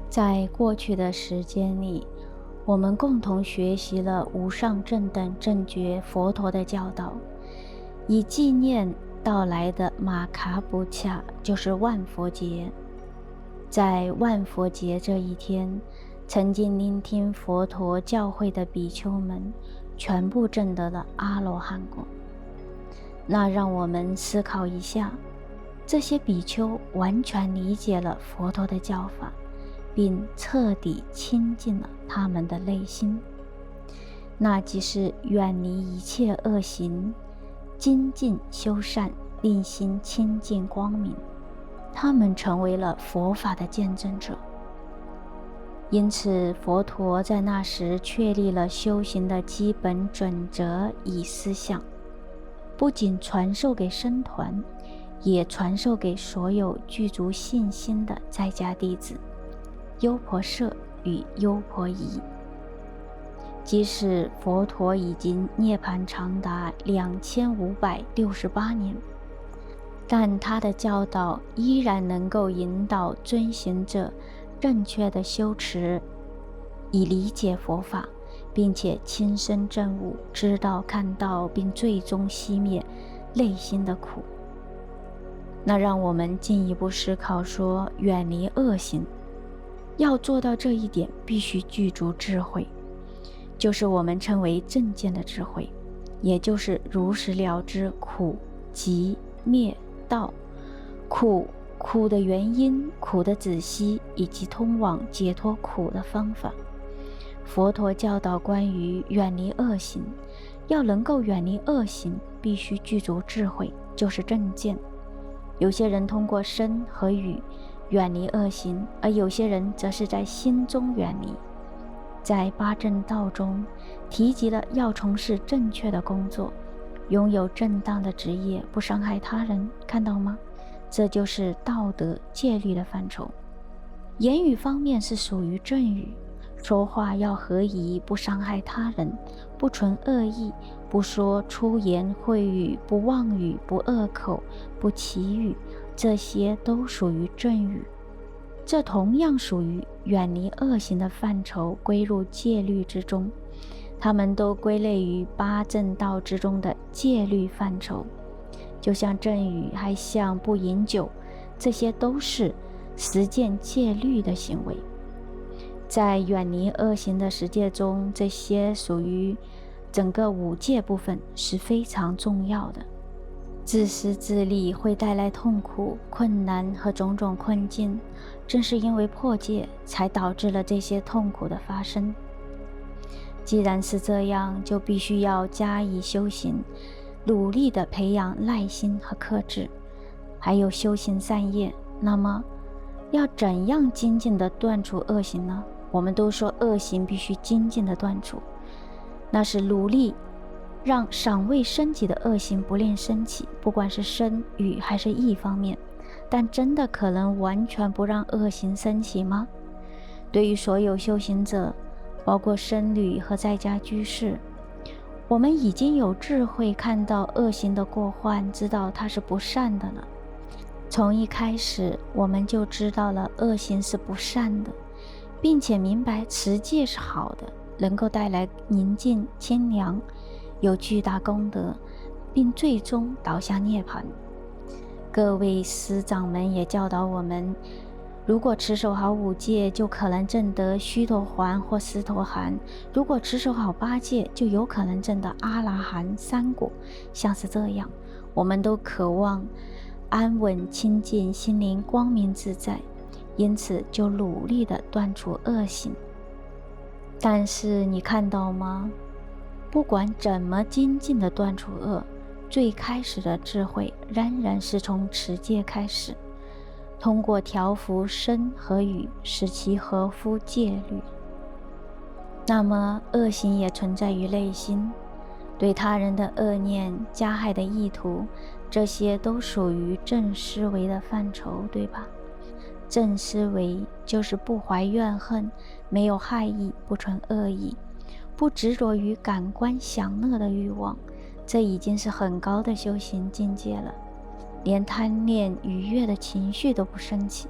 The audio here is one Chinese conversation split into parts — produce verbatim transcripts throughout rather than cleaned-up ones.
在过去的时间里，我们共同学习了无上正等正觉佛陀的教导，以纪念到来的马卡布恰，就是万佛节。在万佛节这一天，曾经聆听佛陀教诲的比丘们全部证得了阿罗汉果。那让我们思考一下，这些比丘完全理解了佛陀的教法，并彻底清净了他们的内心，那即是远离一切恶行，精进修善，令心清净光明。他们成为了佛法的见证者。因此，佛陀在那时确立了修行的基本准则与思想，不仅传授给僧团，也传授给所有具足信心的在家弟子、优婆塞与优婆夷。即使佛陀已经涅槃长达两千五百六十八年，但他的教导依然能够引导遵行者正确的修持，以理解佛法，并且亲身证悟，知道看到，并最终熄灭内心的苦。那让我们进一步思考说，远离恶行，要做到这一点，必须具足智慧，就是我们称为正见的智慧，也就是如实了知苦、集、灭、道，苦苦的原因、苦的止息，以及通往解脱苦的方法。佛陀教导关于远离恶行，要能够远离恶行，必须具足智慧，就是正见。有些人通过身和语远离恶行，而有些人则是在心中远离。在八正道中提及了要从事正确的工作，拥有正当的职业，不伤害他人，看到吗？这就是道德戒律的范畴。言语方面是属于正语，说话要合宜，不伤害他人，不存恶意，不说粗言秽语，不妄语，不恶口，不绮语，这些都属于正语。这同样属于远离恶行的范畴，归入戒律之中，它们都归类于八正道之中的戒律范畴。就像正语，还像不饮酒，这些都是实践戒律的行为。在远离恶行的实践中，这些属于整个五戒部分，是非常重要的。自私自利会带来痛苦、困难和种种困境，正是因为破戒，才导致了这些痛苦的发生。既然是这样，就必须要加以修行，努力地培养耐心和克制，还有修行善业。那么要怎样精进地断除恶行呢？我们都说恶行必须精进地断除，那是努力让尚未升起的恶行不令升起，不管是身语还是意方面。但真的可能完全不让恶行升起吗？对于所有修行者，包括僧侣和在家居士，我们已经有智慧看到恶行的过患，知道它是不善的了。从一开始我们就知道了恶行是不善的，并且明白持戒是好的，能够带来宁静清凉，有巨大功德，并最终导向涅槃。各位师长们也教导我们，如果持守好五戒，就可能证得须陀洹或斯陀含；如果持守好八戒，就有可能证得阿拉含三果。像是这样，我们都渴望安稳清净，心灵光明自在，因此就努力地断除恶行。但是你看到吗？不管怎么精进地断除恶，最开始的智慧仍然是从持戒开始，通过调伏身和语，使其合乎戒律。那么恶行也存在于内心，对他人的恶念、加害的意图，这些都属于正思维的范畴，对吧？正思维就是不怀怨恨，没有害意，不存恶意，不执着于感官享乐的欲望，这已经是很高的修行境界了。连贪恋愉悦的情绪都不升起，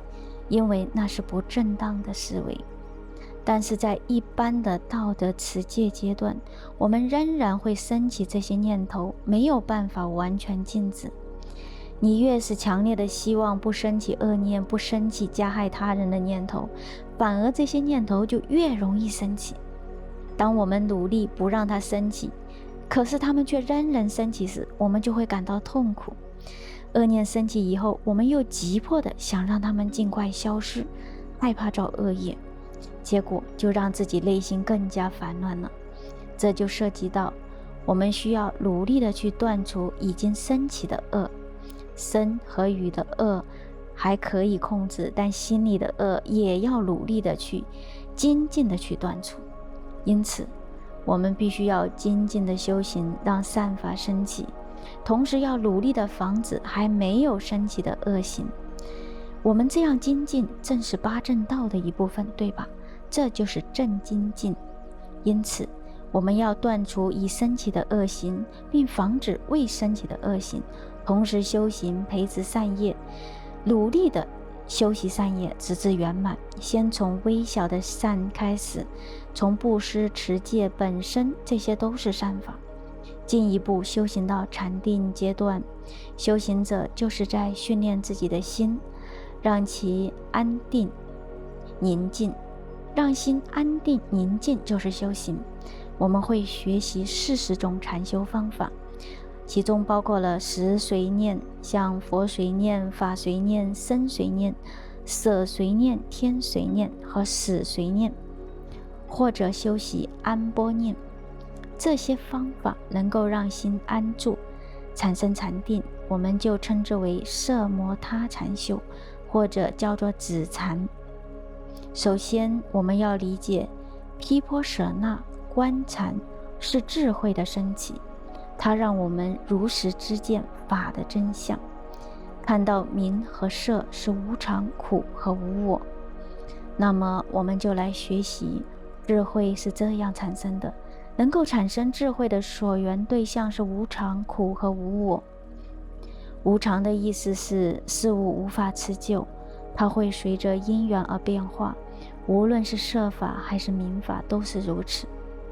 因为那是不正当的思维。但是在一般的道德持戒阶段，我们仍然会升起这些念头，没有办法完全禁止。你越是强烈的希望不升起恶念，不升起加害他人的念头，反而这些念头就越容易升起。当我们努力不让它升起，可是它们却仍然升起时，我们就会感到痛苦。恶念升起以后，我们又急迫的想让它们尽快消失，害怕造恶业，结果就让自己内心更加烦乱了。这就涉及到我们需要努力的去断除已经升起的恶。身和语的恶还可以控制，但心里的恶也要努力的去精进的去断除。因此我们必须要精进的修行，让善法升起，同时要努力的防止还没有升起的恶行。我们这样精进正是八正道的一部分，对吧？这就是正精进。因此我们要断除已升起的恶行，并防止未升起的恶行，同时修行培植善业，努力的修习善业直至圆满。先从微小的善开始，从布施持戒本身，这些都是善法，进一步修行到禅定阶段。修行者就是在训练自己的心，让其安定宁静。让心安定宁静就是修行。我们会学习四十种禅修方法，其中包括了识随念，像佛随念、法随念、身随念、舍随念、天随念和死随念，或者修习安般念。这些方法能够让心安住，产生禅定，我们就称之为摄摩他禅修，或者叫做止禅。首先我们要理解毗婆舍那观禅是智慧的升起，它让我们如实知见法的真相，看到名和色是无常、苦和无我。那么我们就来学习，智慧是这样产生的，能够产生智慧的所缘对象是无常、苦和无我。无常的意思是事物无法持久，它会随着因缘而变化，无论是色法还是名法都是如此。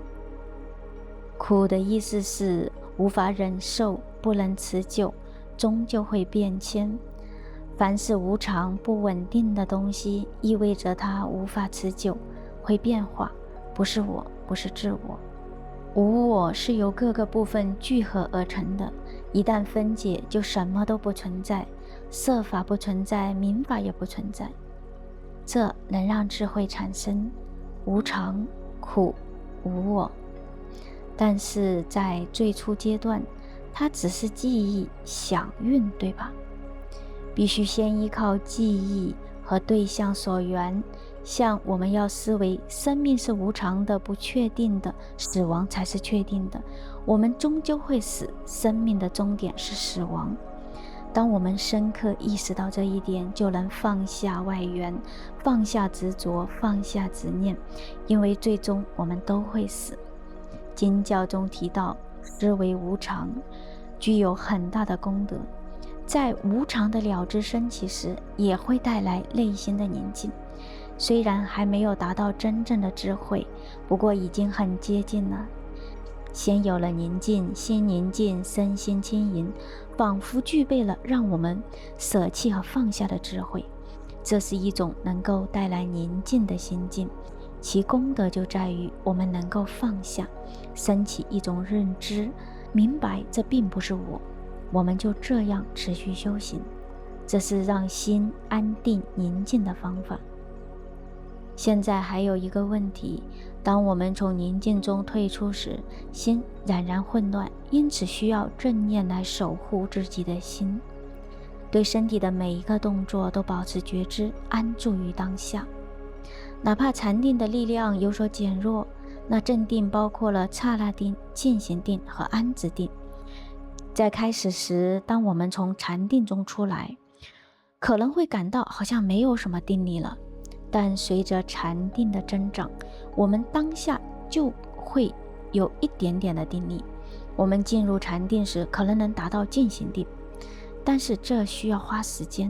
苦的意思是无法忍受，不能持久，终究会变迁。凡是无常不稳定的东西，意味着它无法持久，会变化，不是我，不是自我。无我是由各个部分聚合而成的，一旦分解，就什么都不存在，色法不存在，名法也不存在。这能让智慧产生无常、苦、无我。但是在最初阶段，它只是记忆想运，对吧？必须先依靠记忆和对象所缘，像我们要思维生命是无常的、不确定的，死亡才是确定的，我们终究会死，生命的终点是死亡。当我们深刻意识到这一点，就能放下外缘，放下执着，放下执念，因为最终我们都会死。经教中提到思维无常具有很大的功德，在无常的了知升起时，也会带来内心的宁静。虽然还没有达到真正的智慧，不过已经很接近了。先有了宁静，心宁静，身心轻盈，仿佛具备了让我们舍弃和放下的智慧。这是一种能够带来宁静的心境，其功德就在于我们能够放下，升起一种认知，明白这并不是我，我们就这样持续修行。这是让心安定宁静的方法。现在还有一个问题，当我们从宁静中退出时，心仍然混乱，因此需要正念来守护自己的心。对身体的每一个动作都保持觉知，安住于当下。哪怕禅定的力量有所减弱，那正定包括了刹那定、进行定和安止定。在开始时，当我们从禅定中出来，可能会感到好像没有什么定力了，但随着禅定的增长，我们当下就会有一点点的定力。我们进入禅定时，可能能达到进行定，但是这需要花时间。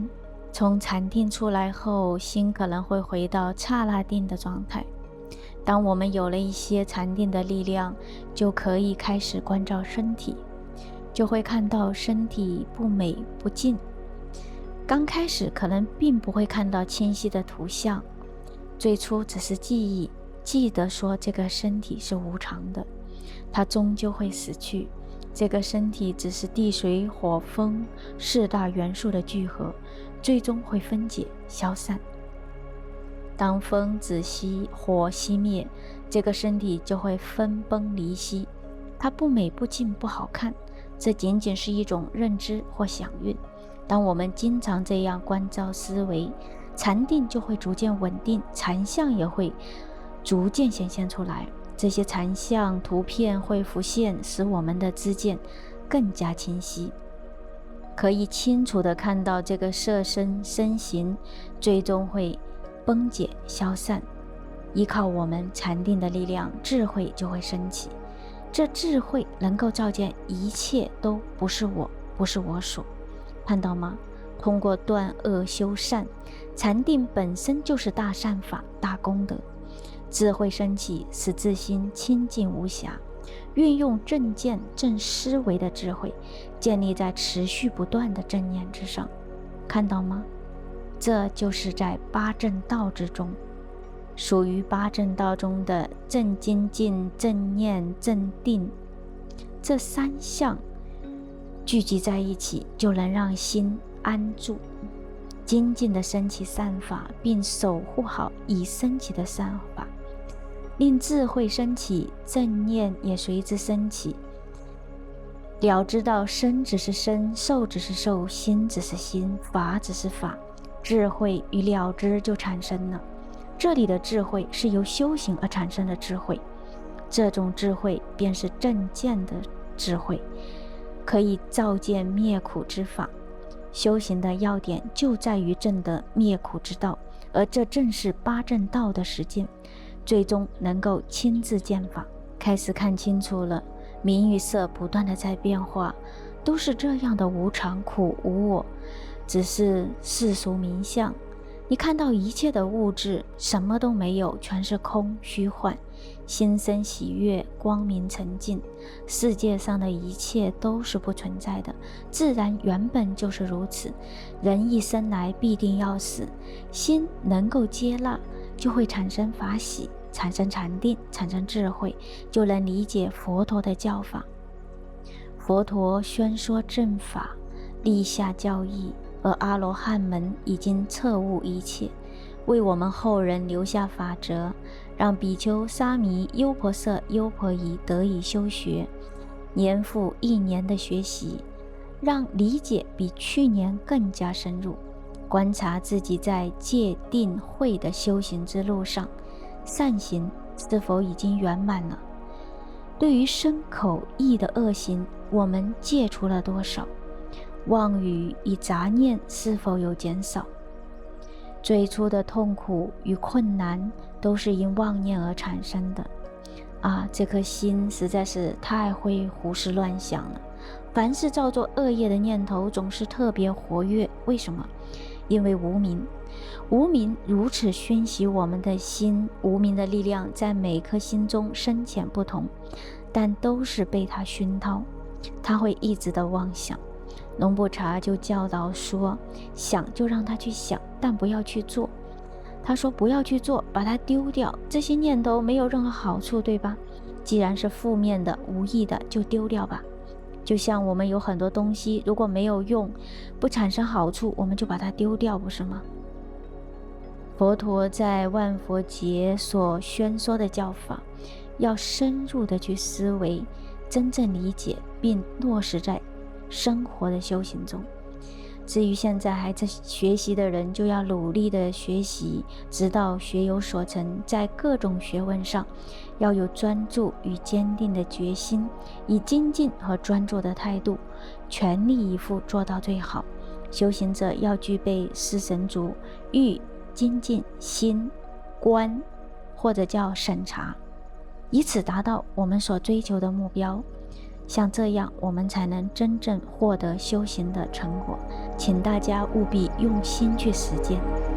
从禅定出来后，心可能会回到刹那定的状态。当我们有了一些禅定的力量，就可以开始关照身体，就会看到身体不美不净。刚开始可能并不会看到清晰的图像，最初只是记忆，记得说这个身体是无常的，它终究会死去。这个身体只是地水火风四大元素的聚合，最终会分解消散。当风止息，火熄灭，这个身体就会分崩离析。它不美不净不好看，这仅仅是一种认知或想运。当我们经常这样关照思维，禅定就会逐渐稳定，禅相也会逐渐显现出来。这些禅相图片会浮现，使我们的知见更加清晰，可以清楚地看到这个色身身形最终会崩解消散。依靠我们禅定的力量，智慧就会升起。这智慧能够照见一切都不是我，不是我所。看到吗？通过断恶修善，禅定本身就是大善法、大功德。智慧升起，使自心清净无瑕，运用正见正思维的智慧，建立在持续不断的正念之上。看到吗？这就是在八正道之中，属于八正道中的正精进、正念、正定这三项聚集在一起，就能让心安住，精进的升起善法，并守护好已升起的善法，令智慧升起，正念也随之升起。了知道身只是身，受只是受，心只是心，法只是法，智慧与了知就产生了。这里的智慧是由修行而产生的智慧，这种智慧便是正见的智慧，可以照见灭苦之法。修行的要点就在于证得灭苦之道，而这正是八正道的实践，最终能够亲自见法，开始看清楚了。名与色不断的在变化，都是这样的无常、苦、无我，只是世俗名相。你看到一切的物质什么都没有，全是空虚幻，心生喜悦，光明沉静，世界上的一切都是不存在的，自然原本就是如此。人一生来必定要死，心能够接纳，就会产生法喜，产生禅定，产生智慧，就能理解佛陀的教法。佛陀宣说正法，立下教义，而阿罗汉们已经彻悟一切，为我们后人留下法则，让比丘、沙弥、优婆塞、优婆夷得以修学，年复一年的学习，让理解比去年更加深入。观察自己在戒定慧的修行之路上，善行是否已经圆满了？对于身口意的恶行，我们戒除了多少？妄语与杂念是否有减少？最初的痛苦与困难都是因妄念而产生的啊！这颗心实在是太会胡思乱想了，凡是造作恶业的念头总是特别活跃。为什么？因为无明，无明如此熏习我们的心，无明的力量在每颗心中深浅不同，但都是被它熏陶，它会一直的妄想。龙布茶就教导说，想就让他去想，但不要去做。他说不要去做，把它丢掉，这些念头没有任何好处，对吧？既然是负面的、无益的，就丢掉吧。就像我们有很多东西，如果没有用，不产生好处，我们就把它丢掉，不是吗？佛陀在万佛节所宣说的教法，要深入的去思维，真正理解并落实在生活的修行中。至于现在还在学习的人，就要努力的学习，直到学有所成。在各种学问上要有专注与坚定的决心，以精进和专注的态度，全力以赴做到最好。修行者要具备四神足：欲、精进、心、观，或者叫审查，以此达到我们所追求的目标。 像这样，我们才能真正获得修行的成果。请大家务必用心去实践。